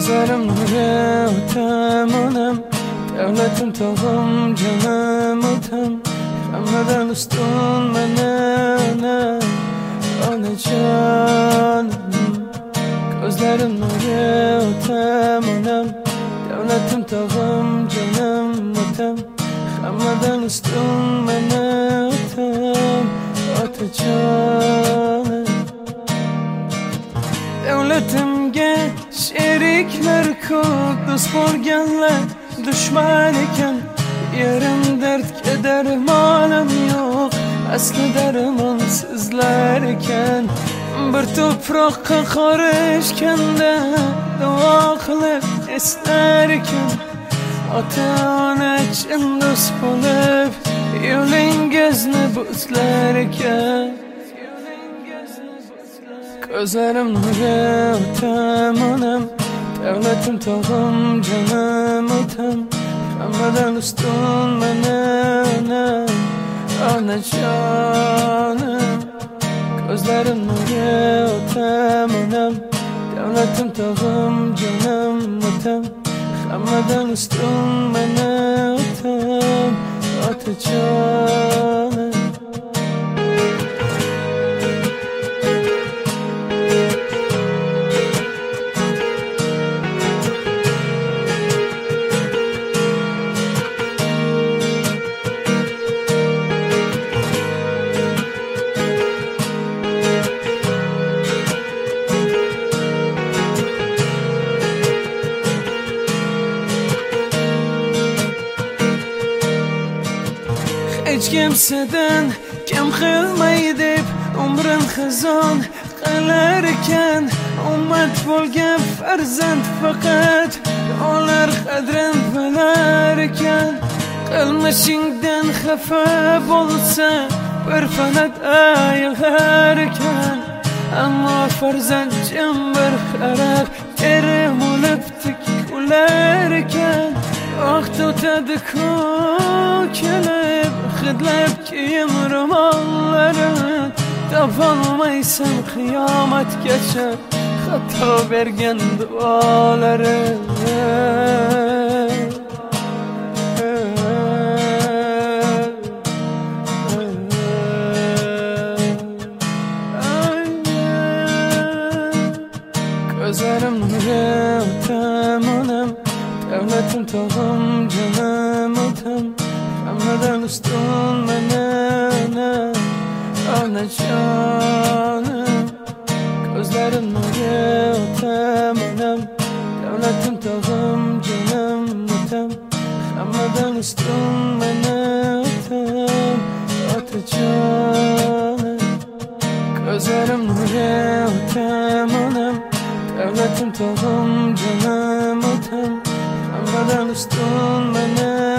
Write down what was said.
Gözlerim nuru temanım, devletim tağım canım otam. Hammadan ustun mene ana canım. Gözlerim nuru temanım, devletim tağım canım otam. Hammadan ustun mene otam ata canım. Devletimge şerikler ko'p, do'st bo'lganlar dushman ekan. Yerim dard keder molim yo'q, asli darmon sizlar ekan. Bir to'proqqa qorishganda duo qilib eslar ekan. Ota-ona chin do'st bo'lib yo'lingizni bo'zlar ekan. Gözlerim nuru temanım, devletim tağım canım otam. Hammadan ustun mene ana canım. Gözlerim nuru temanım, devletim tağım canım otam. Hammadan ustun mene otam ata canım. Hiç kimseden kim qilmay deb umrim xazon qilarkan. Ummat bo'lgan farzand faqat ular qadrin bilarkan. Qilmishingdan xafa bo'lsa bir fanat aylarkan. Ammo farzandjim bir qarab erim o'lib tik ularkan. Vaqt o'tadi ko'kilib hidlab kiyim ro'mollarin. Topolmaysan qiyomatgacha xato bergan duolarin. Gözlerim nuru temanım, devletim tağım canım otam. Hammadan ustun mene ana canım. Gözlerim nuru temanım, devletim tağım canım otam. Hammadan ustun mene otam ata canım. Gözlerim nuru temanım, devletim tağım canım otam. Hammadan ustun mene